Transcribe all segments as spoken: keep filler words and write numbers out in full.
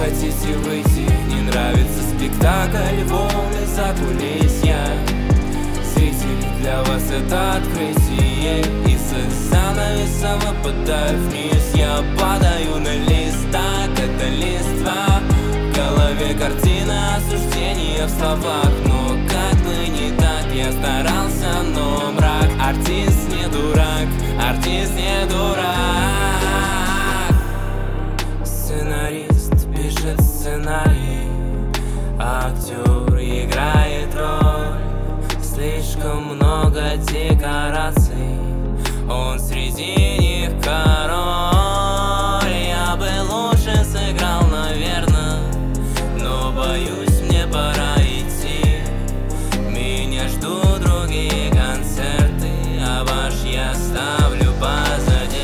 Хотите выйти, не нравится спектакль, волны закулисья. Зрители, для вас это открытие. Из-за занавеса выпадаю вниз. Я падаю на лист, так это листва. В голове картина осуждения в словах. Но как бы не так, я старался, но мрак. Артист не дурак, артист не дурак. Сценарист пишет сценарий, актер играет роль. Слишком много декораций, он среди них король. Я бы лучше сыграл, наверное, но боюсь, мне пора идти. Меня ждут другие концерты, а ваш я ставлю позади.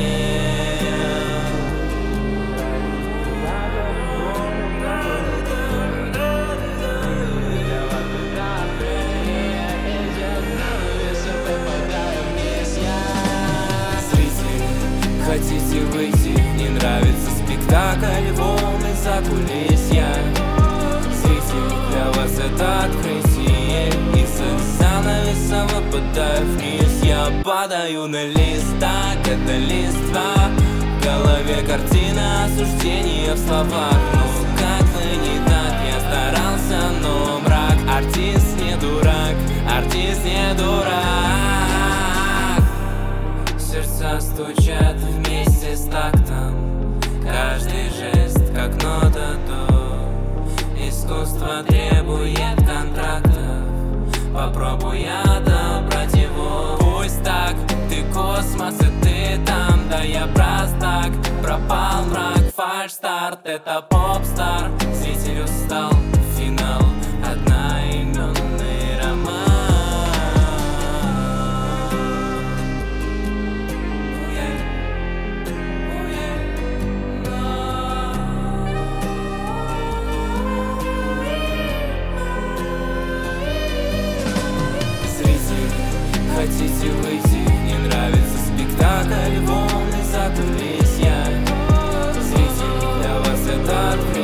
Хотите выйти, не нравится спектакль, волны закулисья. Зрители, для вас это открытие. Из-за занавеса выпадаю вниз. Я падаю на лист, так это листва. В голове картина осуждения в словах. Ну как бы не так, я старался, но мрак. Артист не дурак, артист не дурак. Сердца стучат вместе с тактом, каждый жест как нота до. Искусство требует контрактов, попробуй отобрать его. Пусть так, ты космос и ты там, да я простак. Пропал мрак, фальш-старт, это поп-стар. Зритель устал, финал, одноименный роман. Хотите выйти, не нравится спектакль, волны закулисья. Зрители, для вас это открытие.